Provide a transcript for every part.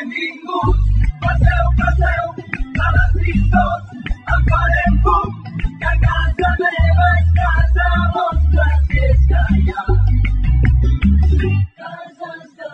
Benvinguts, passeu, passeu, a les tristos, en farem fum, que casa meva és casa vostra, si és que hi ha cases de...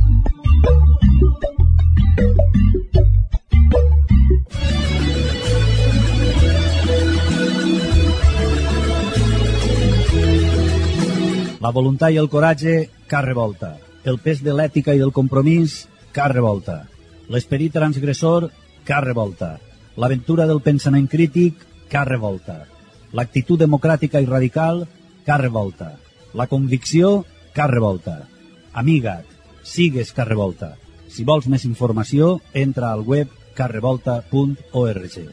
La voluntat i el coratge, Car Revolta. El pes de l'ètica i del compromís, Car Revolta. L'esperit transgressor, Car Revolta. L'aventura del pensament crític, Car Revolta. L'actitud democràtica i radical, Car Revolta. La convicció, Car Revolta. Amiga't, sigues Car Revolta. Si vols més informació, entra al web carrevolta.org.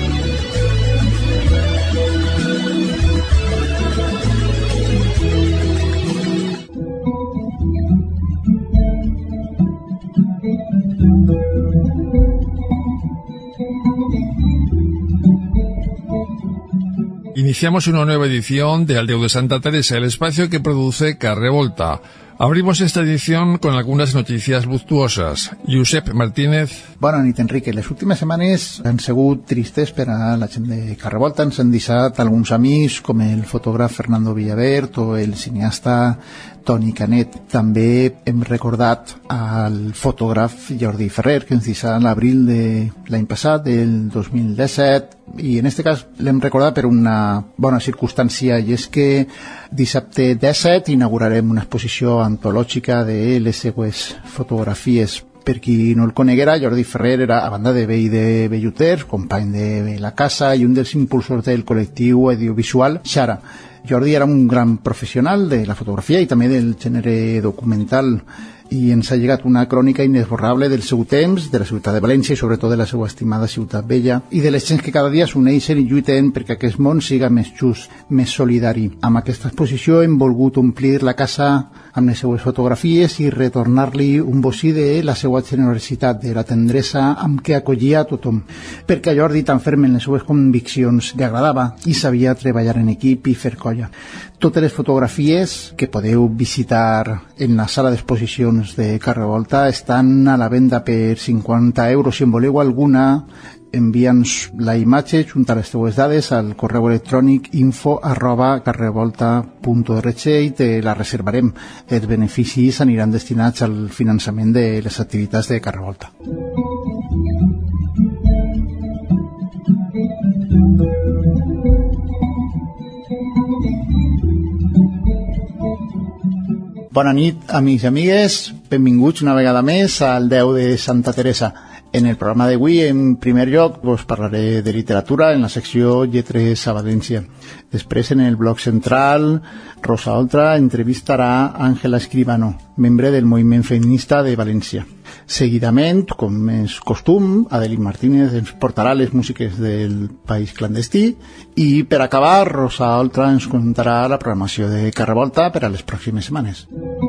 Iniciamos una nueva edición de Aldeu de Santa Teresa, el espacio que produce Car Revolta. Abrimos esta edición con algunes notícies luctuoses. Josep Martínez. Bona nit, Enrique. Les últimes setmanes han sigut tristes per a la gent de Car Revolta. Ens han deixat alguns amics, com el fotògraf Fernando Villavert o el cineasta Toni Canet. També hem recordat al fotògraf Jordi Ferrer, que ens deixà a l'abril de l'any passat, del 2017, i en aquest cas l'hem recordat per una bona circumstància, i és que dissabte 17 inaugurarem una exposició antològica de les seues fotografies. Per qui no el coneguera, Jordi Ferrer era, a banda de veí de Belluters, company de la casa i un dels impulsors del col·lectiu audiovisual Xara. Jordi era un gran professional de la fotografia i també del gènere documental, i ens ha llegat una crònica inesborrable del seu temps, de la ciutat de València i sobretot de la seva estimada ciutat vella, i de les gens que cada dia s'uneixen i lluiten perquè aquest món siga més just, més solidari. Amb aquesta exposició hem volgut omplir la casa amb les seues fotografies i retornar-li un bocí de la seva generositat, de la tendresa amb què acollia a tothom, perquè a Jordi, tan ferm en les seues conviccions, li agradava i sabia treballar en equip i fer colla. Totes les fotografies que podeu visitar en la sala d'exposicions de Car Revolta estan a la venda per 50 euros. Si en voleu alguna, envia'ns la imatge junt a les teues dades al correu electrònic info@carrevolta.org i te la reservarem. Els beneficis aniran destinats al finançament de les activitats de Car Revolta. Bona nit, amics i amigues. Benvinguts una vegada més al Aldeu de Santa Teresa. En el programa d'avui, en primer lloc, us parlaré de literatura en la secció Lletres a València. Després, en el bloc central, Rosa Oltra entrevistarà Àngela Escribano, membre del moviment feminista de València. Seguidament, com és costum, Adelín Martínez ens portarà les músiques del País Clandestí i, per acabar, Rosa Oltra ens contarà la programació de Car Revolta per a les pròximes setmanes.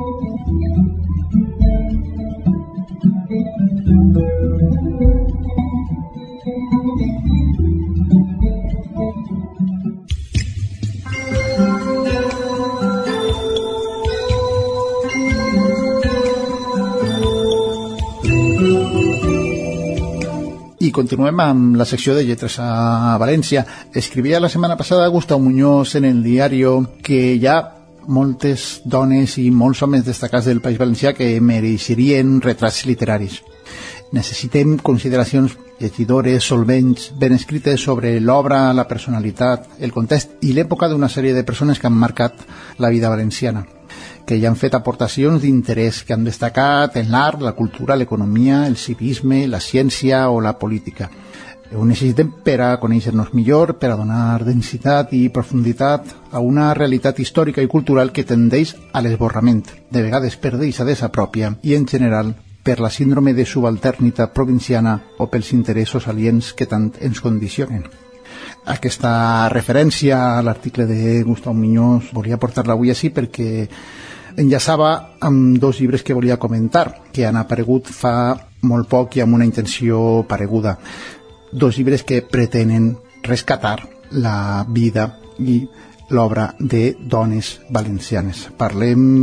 I continuem amb la secció de Lletres a València. Escrivia la setmana passada Gustau Muñoz en el diario que hi ha moltes dones i molts homes destacats del País Valencià que mereixerien retrats literaris. Necessitem consideracions llegidores, solvents, ben escrites sobre l'obra, la personalitat, el context i l'època d'una sèrie de persones que han marcat la vida valenciana, que hi han fet aportacions d'interès, que han destacat en l'art, la cultura, l'economia, el civisme, la ciència o la política. Ho necessitem per a conèixer-nos millor, per a donar densitat i profunditat a una realitat històrica i cultural que tendeix a l'esborrament, de vegades per deixadesa pròpia i, en general, per la síndrome de subalternitat provinciana o pels interessos aliens que tant ens condicionen. Aquesta referència a l'article de Gustau Muñoz volia portar-la avui així perquè enllaçava amb dos llibres que volia comentar, que han aparegut fa molt poc i amb una intenció pareguda. Dos llibres que pretenen rescatar la vida i l'obra de dones valencianes. Parlem,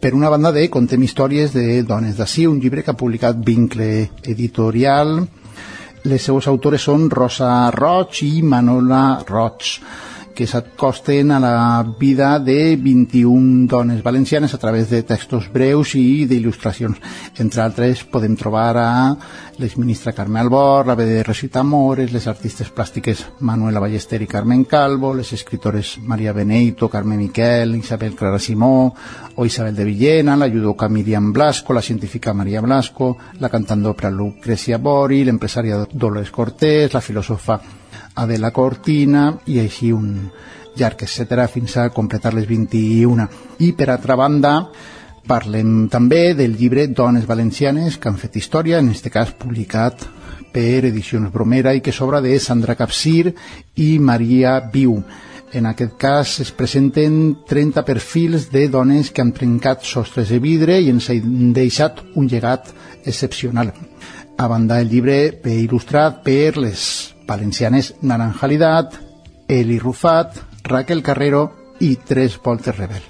Per una banda, contem històries de dones d'ací, un llibre que ha publicat Vincle Editorial. Les seues autores són Rosa Roig i Manola Roig, que s'acosten a la vida de 21 dones valencianes a través de textos breus i d'il·lustracions. Entre altres, podem trobar a l'exministra Carme Albor, la BD Rosita Mores, les artistes plàstiques Manuela Ballester i Carmen Calvo, les escritores Maria Beneito, Carme Miquel, Isabel Clara Simó o Isabel de Villena, la judoka Miriam Blasco, la científica Maria Blasco, la cantant d'òpera Lucrecia Bori, l'empresària Dolores Cortés, la filòsofa Adela Cortina i així un llarg etcètera fins a completar les 21. I per altra banda parlem també del llibre Dones Valencianes que han fet història, en aquest cas publicat per Edicions Bromera i que s'obra de Sandra Capcir i Maria Viu. En aquest cas es presenten 30 perfils de dones que han trencat sostres de vidre i ens han deixat un llegat excepcional. A banda, el llibre ve il·lustrat per les valencianes Naranjalidat, Eli Rufat, Raquel Carrero i Tres Voltes Rebel.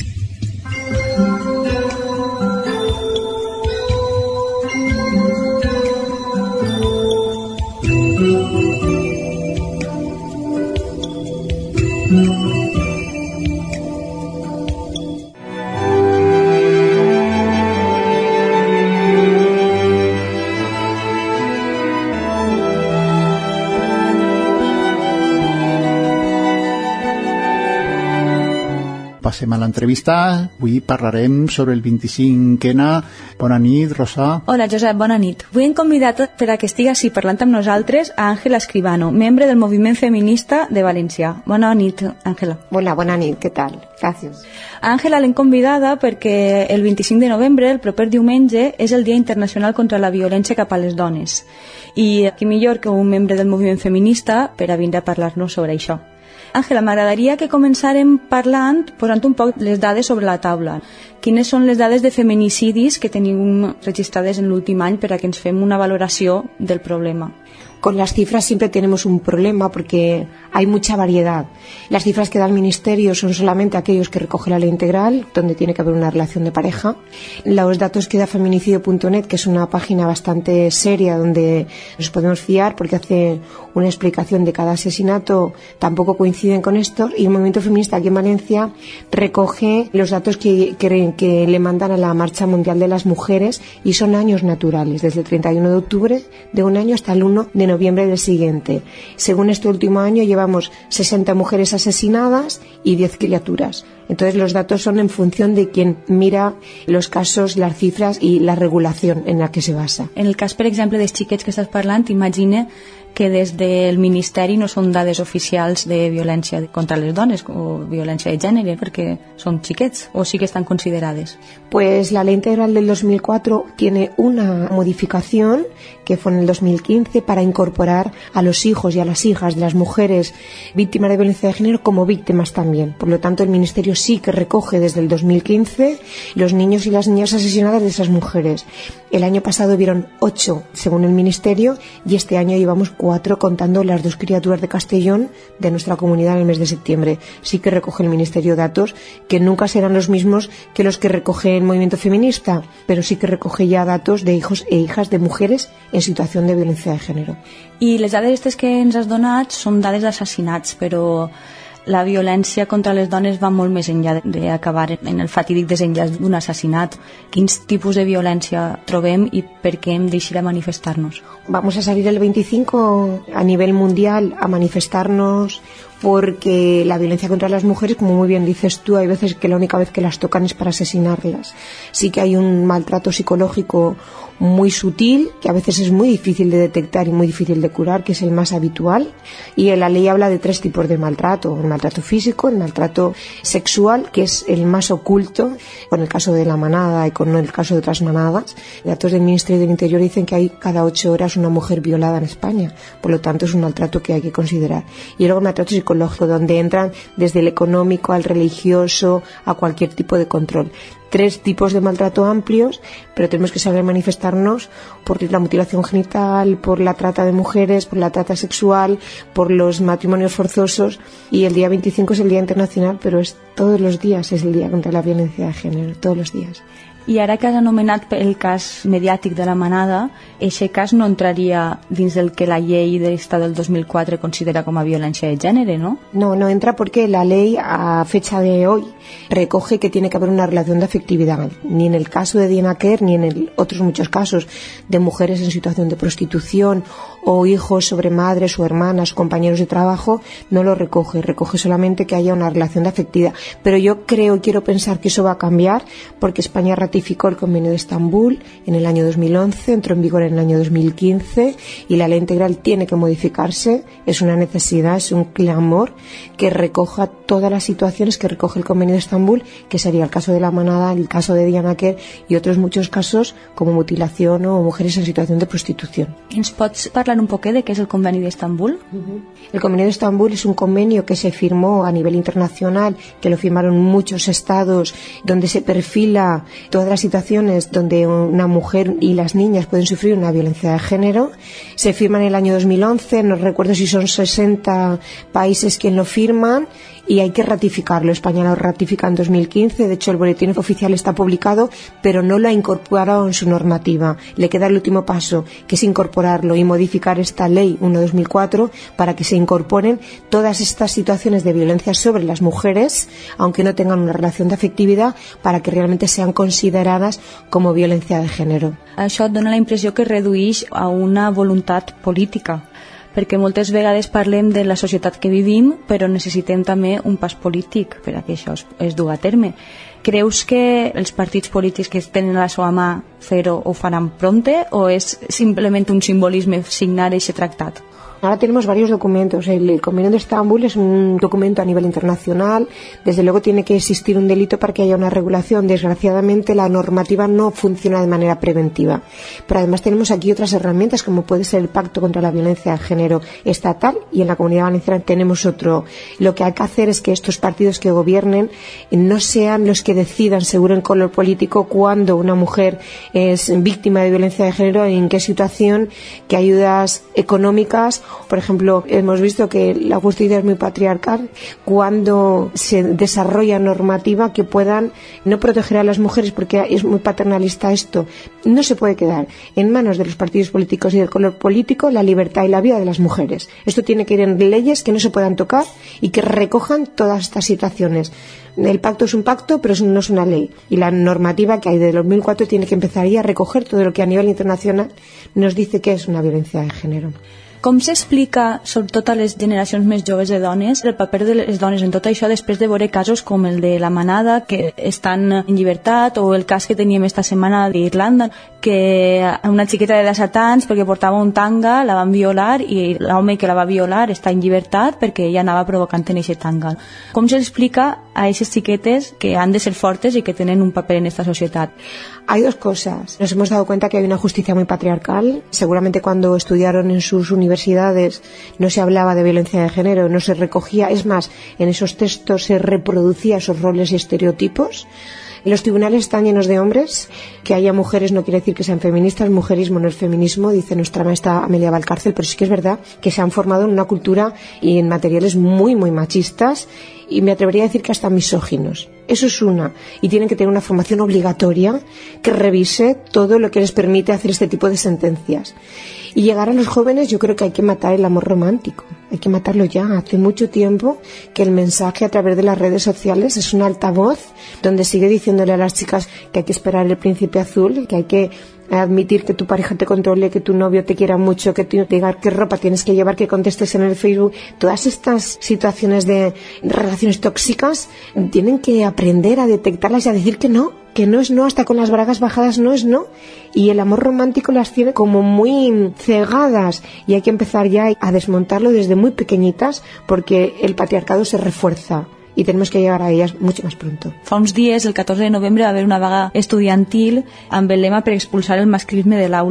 Passem a l'entrevista. Avui parlarem sobre el 25N. Bona nit, Rosa. Hola, Josep, bona nit. Avui hem convidat per a que estigui així parlant amb nosaltres a Ángela Escribano, membre del Moviment Feminista de València. Bona nit, Ángela. Hola, bona nit, què tal? Gràcies. A Ángela l'hem convidada perquè el 25 de novembre, el proper diumenge, és el Dia Internacional contra la Violència cap a les Dones. I qui millor que un membre del Moviment Feminista per a vindre a parlar-nos sobre això. Àngela, m'agradaria que començàrem posant un poc les dades sobre la taula. Quines són les dades de feminicidis que tenim registrades en l'últim any per a que ens fem una valoració del problema? Con las cifras siempre tenemos un problema porque hay mucha variedad. Las cifras que da el Ministerio son solamente aquellos que recoge la ley integral, donde tiene que haber una relación de pareja. Los datos que da feminicidio.net, que es una página bastante seria donde nos podemos fiar porque hace una explicación de cada asesinato, tampoco coinciden con esto. Y el Movimiento Feminista aquí en Valencia recoge los datos que le mandan a la Marcha Mundial de las Mujeres y son años naturales, desde el 31 de octubre de un año hasta el 1 de noviembre del siguiente. Según este último año llevamos 60 mujeres asesinadas y 10 criaturas. Entonces los datos son en función de quien mira los casos, las cifras y la regulación en la que se basa. En el cas, per exemple, dels xiquets que estàs parlant, imagina que des del Ministeri no són dades oficials de violència contra les dones o violència de gènere, perquè són xiquets, o sí que están consideradas. Pues la ley integral del 2004 tiene una modificación que fue en el 2015 para incorporar a los hijos y a las hijas de las mujeres víctimas de violencia de género como víctimas también. Por lo tanto, el Ministerio sí que recoge desde el 2015 los niños y las niñas asesinadas de esas mujeres. El año pasado vieron 8, según el Ministerio, y este año llevamos 4 contando las 2 criaturas de Castellón de nuestra comunidad en el mes de septiembre. Sí que recoge el Ministerio datos que nunca serán los mismos que los que recoge el Movimiento Feminista, pero sí que recoge ya datos de hijos e hijas de mujeres en situación de violencia de género. I les dades aquestes que ens has donat són dades d'assassinats, però la violència contra les dones va molt més enllà d'acabar en el fatídic desenllaç d'un assassinat. Quins tipus de violència trobem i per què hem d'eixir a manifestar-nos? Vamos a salir el 25 a nivel mundial a manifestarnos porque la violencia contra las mujeres, como muy bien dices tú, hay veces que la única vez que las tocan es para asesinarlas. Sí que hay un maltrato psicológico muy sutil, que a veces es muy difícil de detectar y muy difícil de curar, que es el más habitual. Y la ley habla de 3 tipos de maltrato: el maltrato físico, el maltrato sexual, que es el más oculto, con el caso de la manada y con el caso de otras manadas. Datos del Ministerio del Interior dicen que hay cada 8 horas una mujer violada en España, por lo tanto es un maltrato que hay que considerar. Y luego el maltrato psicológico, donde entran desde el económico al religioso a cualquier tipo de control. 3 tipos de maltrato amplios, pero tenemos que saber manifestarnos por la mutilación genital, por la trata de mujeres, por la trata sexual, por los matrimonios forzosos, y el día 25 es el Día Internacional, pero es todos los días, es el Día contra la Violencia de Género, todos los días. I ara que has anomenat el cas mediàtic de la manada, aquest cas no entraria dins del que la llei d'esta del 2004 considera com a violència de gènere, ¿no? No, no entra porque la ley a fecha de hoy recoge que tiene que haber una relación de afectividad. Ni en el caso de Diana Quer, ni en otros muchos casos de mujeres en situación de prostitución o hijos sobre madres o hermanas o compañeros de trabajo, no lo recoge. Recoge solamente que haya una relación de afectividad. Pero yo quiero pensar que eso va a cambiar porque España ratificó el Convenio de Estambul en el año 2011, entró en vigor en el año 2015 y la ley integral tiene que modificarse. Es una necesidad, es un clamor que recoja todas las situaciones que recoge el Convenio de Estambul, que sería el caso de la manada, el caso de Diana Quer y otros muchos casos como mutilación o mujeres en situación de prostitución. Ens pots parlar un poquet de què és el Conveni d'Estambul? El Convenio de Estambul es un convenio que se firmó a nivel internacional, que lo firmaron muchos estados, donde se perfila todas las situaciones donde una mujer y las niñas pueden sufrir una violencia de género. Se firma en el año 2011, no recuerdo si son 60 países quien lo firman, y hay que ratificarlo. España lo ratifica en 2015, de hecho el boletín oficial está publicado, pero no lo ha incorporado en su normativa. Le queda el último paso, que es incorporarlo y modificar esta ley 1/2004 para que se incorporen todas estas situaciones de violencia sobre las mujeres, aunque no tengan una relación de afectividad, para que realmente sean consideradas como violencia de género. Això et dona la impressió que redueix a una voluntat política, perquè moltes vegades parlem de la societat que vivim, però necessitem també un pas polític per a que això es dugui a terme. Creus que els partits polítics que tenen a la seva mà fer-ho ho faran prompte o és simplement un simbolisme signar aquest tractat? Ahora tenemos varios documentos. El Convenio de Estambul es un documento a nivel internacional. Desde luego tiene que existir un delito para que haya una regulación. Desgraciadamente la normativa no funciona de manera preventiva. Pero además tenemos aquí otras herramientas como puede ser el Pacto contra la Violencia de Género estatal, y en la Comunidad Valenciana tenemos otro. Lo que hay que hacer es que estos partidos que gobiernen no sean los que decidan según el color político cuando una mujer es víctima de violencia de género, en qué situación, qué ayudas económicas. Por ejemplo, hemos visto que la justicia es muy patriarcal. Cuando se desarrolla normativa que puedan no proteger a las mujeres, porque es muy paternalista esto, no se puede quedar en manos de los partidos políticos y del color político la libertad y la vida de las mujeres. Esto tiene que ir en leyes que no se puedan tocar y que recojan todas estas situaciones. El pacto es un pacto, pero no es una ley. Y la normativa que hay de 2004 tiene que empezar ya a recoger todo lo que a nivel internacional nos dice que es una violencia de género. Com s'explica, sobretot a les generacions més joves de dones, el paper de les dones en tot això després de veure casos com el de la manada, que estan en llibertat, o el cas que teníem esta setmana d'Irlanda, que una xiqueta de 17 anys, perquè portava un tanga, la van violar i l'home que la va violar està en llibertat perquè ella anava provocant en aquest tanga. Com s'explica a aquestes xiquetes que han de ser fortes i que tenen un paper en esta societat? Hay dos cosas. Nos hemos dado cuenta que hay una justicia muy patriarcal. Seguramente cuando estudiaron en sus universidades no se hablaba de violencia de género, no se recogía. Es más, en esos textos se reproducía esos roles y estereotipos. Los tribunales están llenos de hombres. Que haya mujeres no quiere decir que sean feministas. Mujerismo no es feminismo, dice nuestra maestra Amelia Valcárcel, pero sí que es verdad que se han formado en una cultura y en materiales muy, muy machistas, y me atrevería a decir que hasta misóginos. Eso es una. Y tienen que tener una formación obligatoria que revise todo lo que les permite hacer este tipo de sentencias. Y llegar a los jóvenes, yo creo que hay que matar el amor romántico. Hay que matarlo ya. Hace mucho tiempo que el mensaje a través de las redes sociales es un altavoz donde sigue diciéndole a las chicas que hay que esperar el príncipe azul, que hay que admitir que tu pareja te controle, que tu novio te quiera mucho, que te diga qué ropa tienes que llevar, que contestes en el Facebook. Todas estas situaciones de relaciones tóxicas tienen que aprender a detectarlas y a decir que no es no, hasta con las bragas bajadas no es no. Y el amor romántico las tiene como muy cegadas, y hay que empezar ya a desmontarlo desde muy pequeñitas, porque el patriarcado se refuerza y tenemos que llegar a ellas mucho más pronto. Fa uns dies, el 14 de novembre, va haver una vaga estudiantil amb el lema per expulsar el masclisme de l'aula.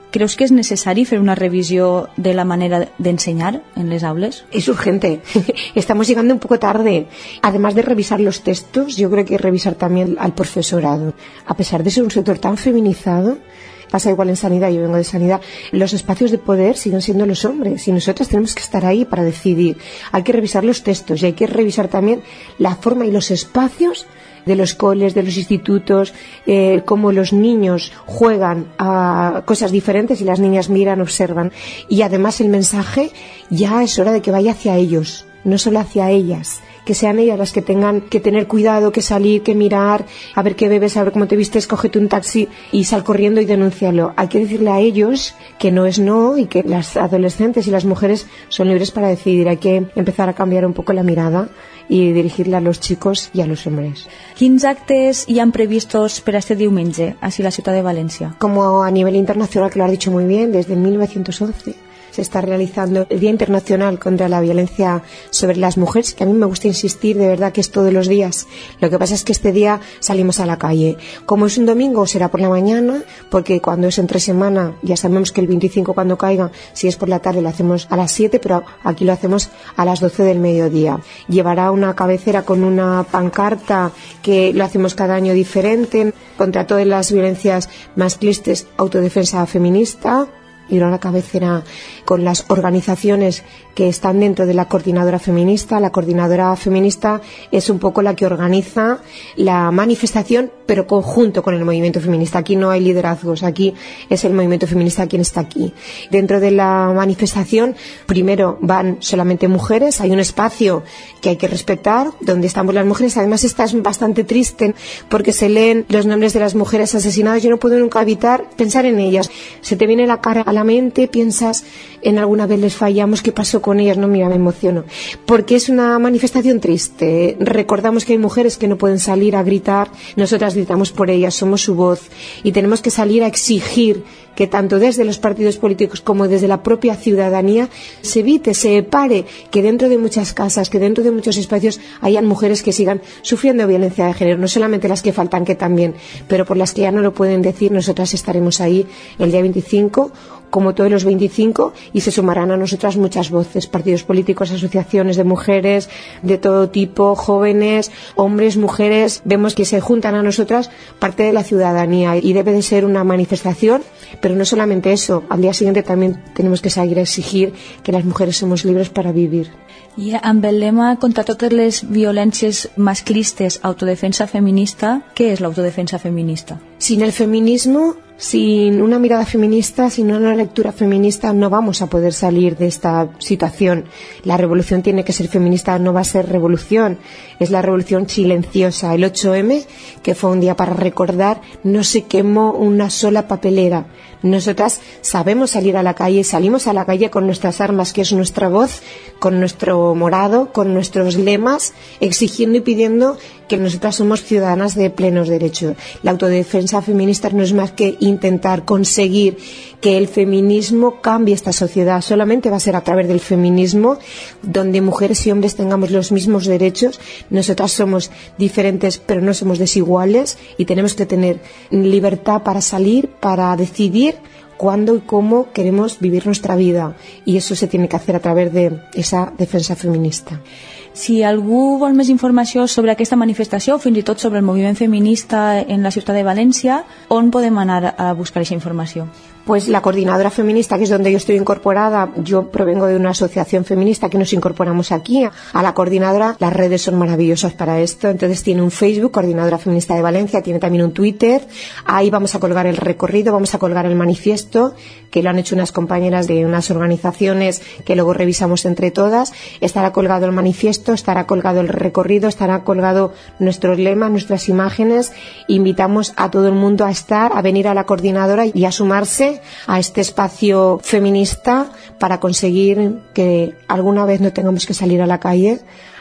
¿Creus que es necesario hacer una revisión de la manera de enseñar en las aulas? Es urgente. Estamos llegando un poco tarde. Además de revisar los textos, yo creo que revisar también al profesorado. A pesar de ser un sector tan feminizado, pasa igual en sanidad, yo vengo de sanidad, los espacios de poder siguen siendo los hombres y nosotras tenemos que estar ahí para decidir. Hay que revisar los textos y hay que revisar también la forma y los espacios de los coles, de los institutos, cómo los niños juegan a cosas diferentes y las niñas miran, observan. Y además el mensaje ya es hora de que vaya hacia ellos, no solo hacia ellas. Que sean ellas las que tengan que tener cuidado, que salir, que mirar, a ver qué bebes, a ver cómo te vistes, cógete un taxi y sal corriendo y denúncialo. Hay que decirle a ellos que no es no y que las adolescentes y las mujeres son libres para decidir. Hay que empezar a cambiar un poco la mirada y dirigirla a los chicos y a los hombres. Quins actes hi han previstos per este diumenge a la ciutat de València? Como a nivel internacional, que lo has dicho muy bien, desde 1911 se está realizando el Día Internacional contra la Violencia sobre las Mujeres, que a mí me gusta insistir, de verdad que es todos los días. Lo que pasa es que este día salimos a la calle. Como es un domingo, será por la mañana, porque cuando es entre semana, ya sabemos que el 25 cuando caiga, si es por la tarde lo hacemos a las 7, pero aquí lo hacemos a las 12 del mediodía. Llevará una cabecera con una pancarta que lo hacemos cada año diferente, contra todas las violencias machistas, autodefensa feminista, y una cabecera con las organizaciones que están dentro de la coordinadora feminista. La coordinadora feminista es un poco la que organiza la manifestación, pero conjunto con el movimiento feminista. Aquí no hay liderazgos, aquí es el movimiento feminista quien está aquí. Dentro de la manifestación, primero van solamente mujeres, hay un espacio que hay que respetar, donde estamos las mujeres. Además, esta es bastante triste porque se leen los nombres de las mujeres asesinadas. Yo no puedo nunca evitar pensar en ellas. Se te viene la cara a la mente, piensas en alguna vez les fallamos, ¿qué pasó con ellas? No, mira, me emociono. Porque es una manifestación triste. Recordamos que hay mujeres que no pueden salir a gritar, nosotras gritamos por ellas, somos su voz y tenemos que salir a exigir que tanto desde los partidos políticos como desde la propia ciudadanía se evite, se pare que dentro de muchas casas, que dentro de muchos espacios hayan mujeres que sigan sufriendo violencia de género, no solamente las que faltan, que también, pero por las que ya no lo pueden decir. Nosotras estaremos ahí el día 25, como todos los 25, y se sumarán a nosotras muchas voces, partidos políticos, asociaciones de mujeres de todo tipo, jóvenes, hombres, mujeres. Vemos que se juntan a nosotras parte de la ciudadanía y debe de ser una manifestación, pero no solamente eso, al día siguiente también tenemos que seguir a exigir que las mujeres somos libres para vivir. I amb el lema contra totes les violències masclistes, autodefensa feminista, ¿qué es la autodefensa feminista? Sin el feminismo, sin una mirada feminista, sin una lectura feminista, no vamos a poder salir de esta situación. La revolución tiene que ser feminista, no va a ser revolución, es la revolución silenciosa. El 8M, que fue un día para recordar, no se quemó una sola papelera. Nosotras sabemos salir a la calle, salimos a la calle con nuestras armas, que es nuestra voz, con nuestro morado, con nuestros lemas, exigiendo y pidiendo que nosotras somos ciudadanas de plenos derechos. La autodefensa feminista no es más que intentar conseguir que el feminismo cambie esta sociedad. Solamente va a ser a través del feminismo, donde mujeres y hombres tengamos los mismos derechos. Nosotras somos diferentes, pero no somos desiguales, y tenemos que tener libertad para salir, para decidir cuándo y cómo queremos vivir nuestra vida, y eso se tiene que hacer a través de esa defensa feminista. Si algú vol més informació sobre aquesta manifestació o fins i tot sobre el moviment feminista en la ciutat de València, on podem anar a buscar aquesta informació? Pues la coordinadora feminista, que es donde yo estoy incorporada, yo provengo de una asociación feminista que nos incorporamos aquí a la coordinadora. Las redes son maravillosas para esto, entonces tiene un Facebook, Coordinadora Feminista de Valencia, tiene también un Twitter. Ahí vamos a colgar el recorrido, vamos a colgar el manifiesto, que lo han hecho unas compañeras de unas organizaciones que luego revisamos entre todas. Estará colgado el manifiesto, estará colgado el recorrido, estará colgado nuestros lemas, nuestras imágenes. Invitamos a todo el mundo a estar, a venir a la coordinadora y a sumarse a este espacio feminista para conseguir que alguna vez no tengamos que salir a la calle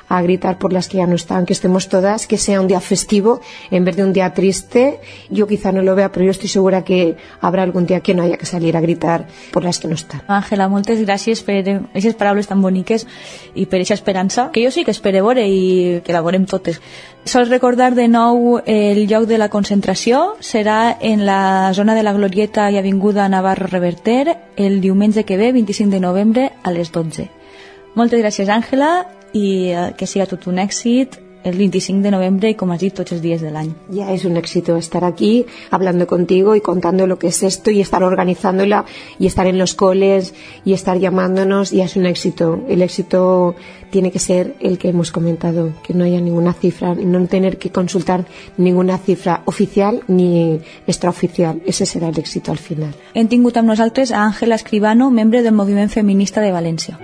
a gritar por las que ya no están, que estemos todas, que sea un día festivo en vez de un día triste. Yo quizá no lo vea, pero yo estoy segura que habrá algún día que no haya que salir a gritar por las que no estan. Àngela, moltes gràcies per aquestes paraules tan boniques i per aquesta esperança, que jo sí que espero veure i que la veurem totes. Sols recordar de nou el lloc de la concentració serà en la zona de la Glorieta i Avinguda Navarro Reverter el diumenge que ve, 25 de novembre, a les 12. Moltes gràcies, Àngela, i que siga tot un èxit el 25 de noviembre y, como has dicho, 8 días del año. Ya es un éxito estar aquí hablando contigo y contando lo que es esto y estar organizándola y estar en los coles y estar llamándonos, ya es un éxito. El éxito tiene que ser el que hemos comentado, que no haya ninguna cifra, no tener que consultar ninguna cifra oficial ni extraoficial. Ese será el éxito al final. Hem tingut amb nosaltres a Àngela Escribano, membre del Moviment Feminista de València.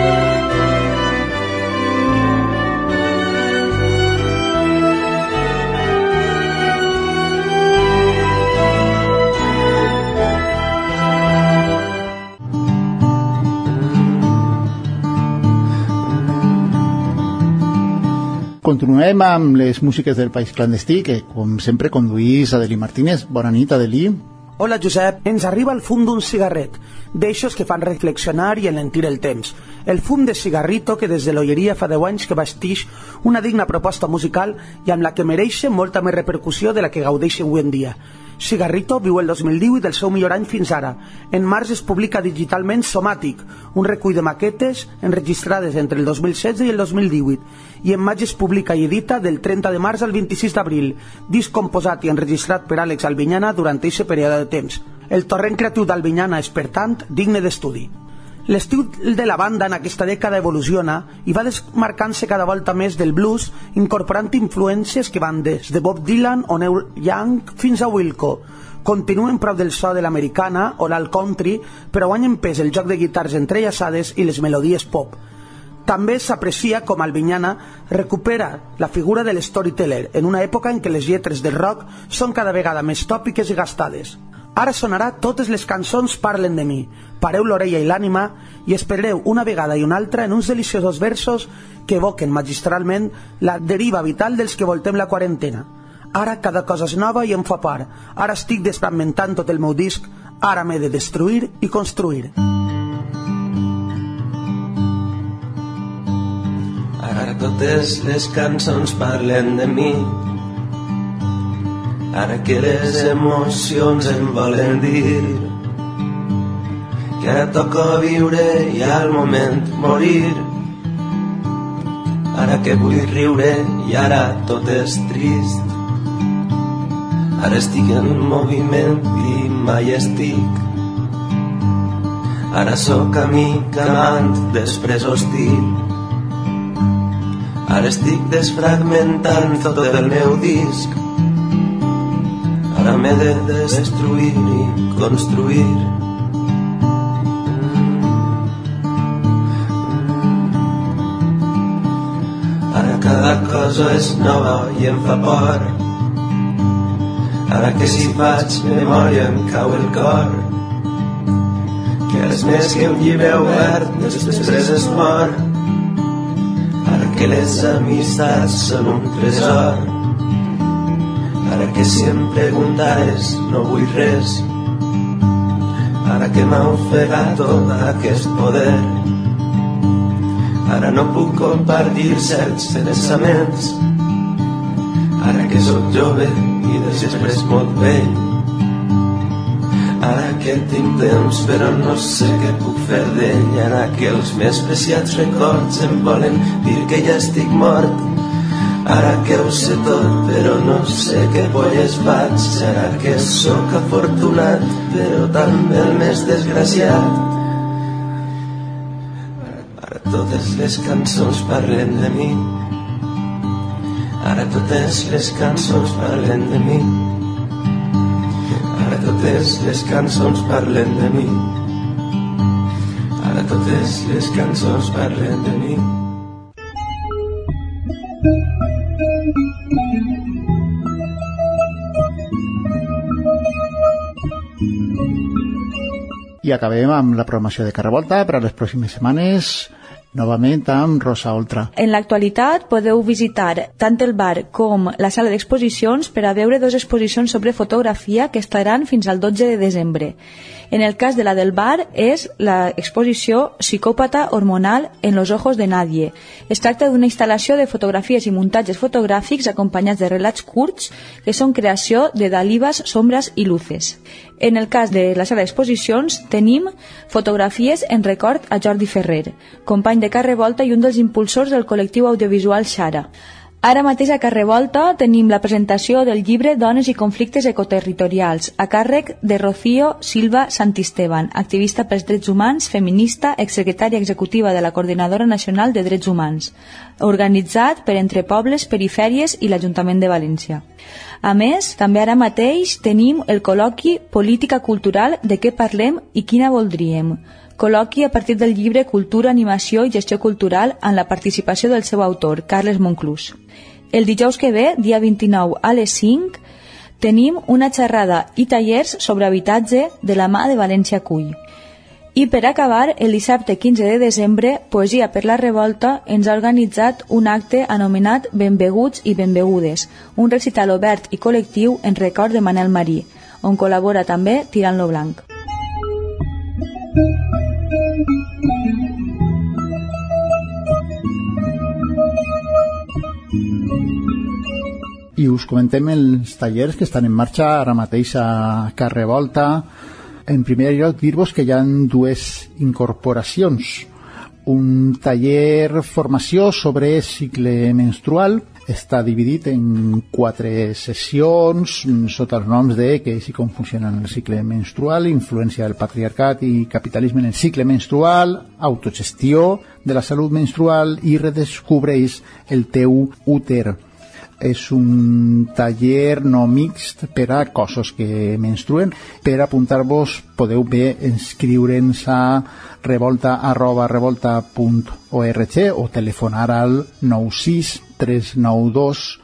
Continuem amb les músiques del País Clandestí, que com sempre conduís Adelí Martínez. Bona nit, Adelí. Hola, Josep. Ens arriba el fum d'un cigarret, d'eixos que fan reflexionar i enlentir el temps. El fum de cigarrito que des de l'Olleria fa 10 anys que vestix una digna proposta musical i amb la que mereix molta més repercussió de la que gaudeix avui en dia. Cigarrito viu el 2010 i del seu millor any fins ara. En març es publica digitalment Somàtic, un recull de maquetes enregistrades entre el 2016 i el 2018, i en maig es publica i edita del 30 de març al 26 d'abril, disc composat i enregistrat per Àlex Albiñana durant aquest període de temps. El torrent creatiu d'Albiñana és, per tant, digne d'estudi. L'estil de la banda en aquesta dècada evoluciona i va desmarcant-se cada volta més del blues, incorporant influències que van des de Bob Dylan o Neil Young fins a Wilco. Continuen prop del so de l'americana o l'alt country, però guanyen pes el joc de guitars entrellaçades i les melodies pop. També s'aprecia com Albiñana recupera la figura de l'storyteller en una època en què les lletres del rock són cada vegada més tòpiques i gastades. Ara sonarà Totes les cançons parlen de mi. Pareu l'orella i l'ànima i espereu una vegada i una altra en uns deliciosos versos que evoquen magistralment la deriva vital dels que voltem la quarantena. Ara cada cosa és nova i em fa por. Ara estic desfragmentant tot el meu disc. Ara m'he de destruir i construir. Ara totes les cançons parlen de mi. Ara que les emocions em volen dir que ara toca viure i al moment morir. Ara que vull riure i ara tot és trist. Ara estic en moviment i mai estic. Ara sóc amic, amant, després hostil. Ara estic desfragmentant tot el meu disc. Ara m'he de destruir i construir. Ara cada cosa és nova i em fa por. Ara que si faig memòria em cau el cor. Que és més que un llibre obert, després es mor. Ara que les amistats són un tresor. Ara que si em preguntares no vull res. Ara que m'ha ofegat tot aquest poder. Ara no puc compartir certs pensaments. Ara que sóc jove i després molt vell. Ara que tinc temps però no sé què puc fer d'ell. Ara que els més preciats records em volen dir que ja estic mort. Ara que ho sé tot però no sé què polles faig. Ara que sóc afortunat però també el més desgraciat. Ara totes les cançons parlen de mi. Ara totes les cançons parlen de mi. Ara totes les cançons parlen de mi. Ara totes les cançons parlen de mi. I acabem amb la programació de Carrevolta per a les pròximes setmanes. novament amb Rosa Oltra. En l'actualitat podeu visitar tant el bar com la sala d'exposicions per a veure 2 exposicions sobre fotografia que estaran fins al 12 de desembre. En el cas de la del bar és la exposició Psicòpata hormonal en los ojos de nadie. Es tracta d'una instal·lació de fotografies i muntatges fotogràfics acompanyats de relats curts que són creació de dalivas, sombras i luces. En el cas de la sala d'exposicions tenim fotografies en record a Jordi Ferrer, company de Carrevolta i un dels impulsors del col·lectiu audiovisual Xara. Ara mateix a Carrevolta tenim la presentació del llibre Dones i conflictes ecoterritorials, a càrrec de Rocío Silva Santisteban, activista pels drets humans, feminista, exsecretària executiva de la Coordinadora Nacional de Drets Humans, organitzat per Entre Pobles, Perifèries i l'Ajuntament de València. A més, també ara mateix tenim el col·loqui Política Cultural de què parlem i quina voldríem. Col·loqui a partir del llibre Cultura, Animació i Gestió Cultural amb la participació del seu autor, Carles Monclús. El dijous que ve, dia 29 a les 5, tenim una xerrada i tallers sobre habitatge de la mà de València Cull. I per acabar, el dissabte 15 de desembre, Poesia per la Revolta ens ha organitzat un acte anomenat Benveguts i Benvegudes, un recital obert i col·lectiu en record de Manel Marí, on col·labora també Tirant lo Blanc. I us comentem els tallers que estan en marxa ara mateix a Carrevolta. En primer lloc, dir-vos que hi ha 2 incorporacions. Un taller formació sobre cicle menstrual està dividit en 4 sessions sota els noms de què i com funciona el cicle menstrual, influència del patriarcat i capitalisme en el cicle menstrual, autogestió de la salut menstrual i redescobreix el teu úter. És un taller no mixt per a cossos que menstruen. Per apuntar-vos podeu bé inscriure'ns a revolta@revolta.org o telefonar al 96 392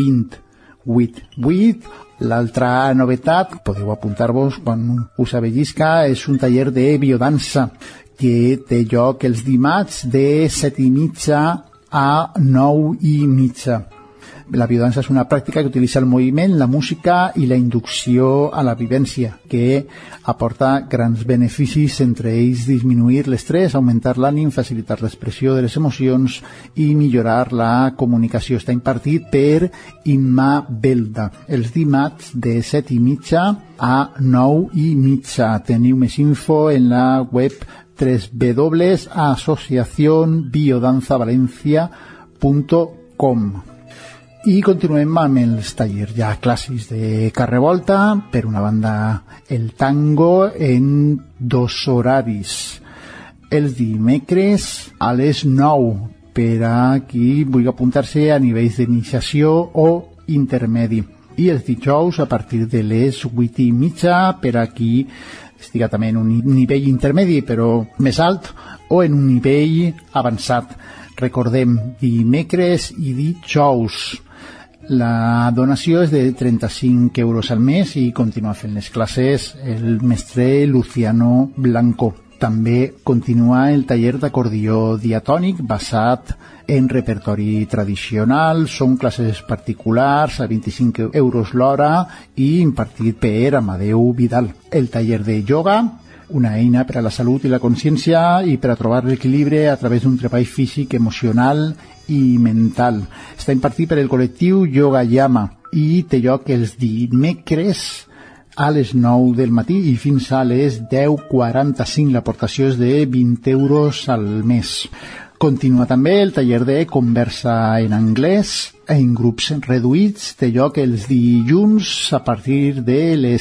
2088. L'altra novetat, podeu apuntar-vos quan us avellisca, és un taller de biodansa que té lloc els dimarts de 7:30 a 9:30. La biodansa és una pràctica que utilitza el moviment, la música i la inducció a la vivència, que aporta grans beneficis, entre ells disminuir l'estrès, augmentar l'ànim, facilitar l'expressió de les emocions i millorar la comunicació. Està impartit per Imma Belda, els dimarts de 7:30 a 9:30. Teniu més info en la web www.asociacionbiodanzavalencia.com. I continuem amb els tallers ja clàssics de Carrevolta. Per una banda, el tango en 2 horaris. Els dimecres a les 9, per a qui vulgui apuntar-se a nivells d'iniciació o intermedi. I els dijous a partir de les 8:30, per a qui estiga també en un nivell intermedi però més alt o en un nivell avançat. Recordem, dimecres i dijous. La donació és de 35 euros al mes i continua fent les classes el mestre Luciano Blanco. També continua el taller d'acordió diatònic basat en repertori tradicional. Són classes particulars a 25 euros l'hora i impartit per Amadeu Vidal. El taller de ioga, una eina per a la salut i la consciència i per a trobar l'equilibri a través d'un treball físic, emocional i mental. Està impartit per el col·lectiu Yoga Yama i té lloc els dimecres a les 9 del matí i fins a les 10:45. L'aportació és de 20 euros al mes. Continua també el taller de conversa en anglès en grups reduïts. Té lloc els dilluns a partir de les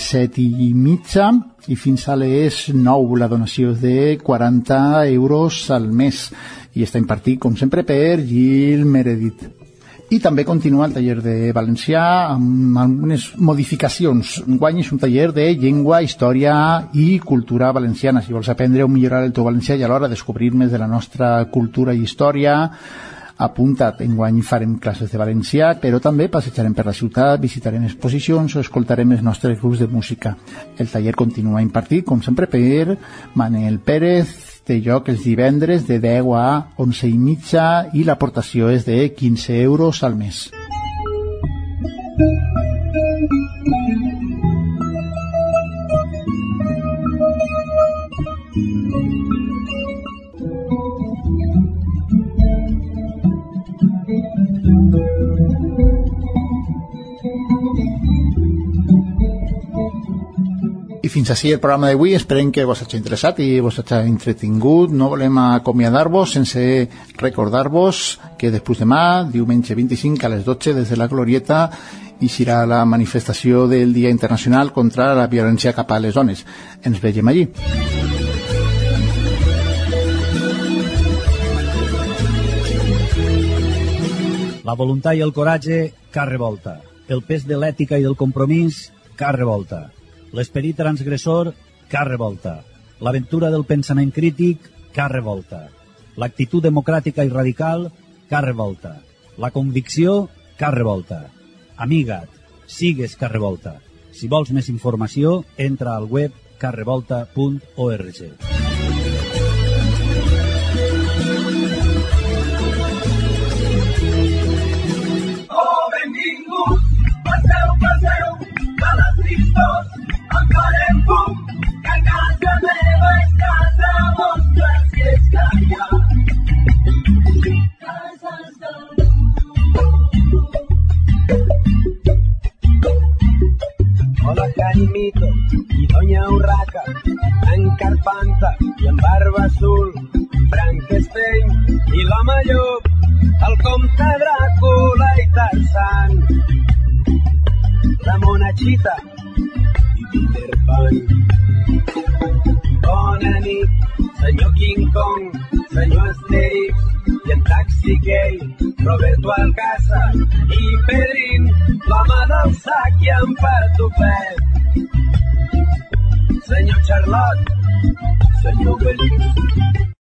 7:30 i fins a les 9. La donació és de 40 euros al mes i està impartit, com sempre, per Gil Meredith. I també continua el taller de valencià amb algunes modificacions. Enguany és un taller de llengua, història i cultura valenciana. Si vols aprendre o millorar el teu valencià i alhora descobrir més de la nostra cultura i història, apunta't. Enguany farem classes de valencià, però també passejarem per la ciutat, visitarem exposicions o escoltarem els nostres grups de música. El taller continua impartit, com sempre, per Manel Pérez, Té lloc els divendres de 10 a 11:30 i l'aportació és de 15 euros al mes. I fins així el programa d'avui. Esperem que vos hagi interessat i vos hagi entretingut. No volem acomiadar-vos sense recordar-vos que després demà, diumenge 25 a les 12, des de la Glorieta, hi serà la manifestació del Dia Internacional contra la violència cap a les dones. Ens veiem allí. La voluntat i el coratge, car revolta. El pes de l'ètica i del compromís, car revolta. L'esperit transgressor, car revolta. L'aventura del pensament crític, car revolta. L'actitud democràtica i radical, car revolta. La convicció, car revolta. Amiga't, sigues car revolta. Si vols més informació, entra al web carrevolta.org. Passeu, calatristors, en farem fum, que casa meva és casa vostra, si és que hi ha cases d'algú. Hola Jaimito i Doña Urraca, en Carpanta i en Barba Azul, Frankenstein i l'Home Llop, el comte Dràcula i Tarzan, la Monachita i Peter Pan. Bona nit, senyor King Kong, senyor Asterix i en Taxi Gay, Roberto Alcázar i Pedrín, l'home del sac i en Patufet, senyor Charlot, senyor Belix,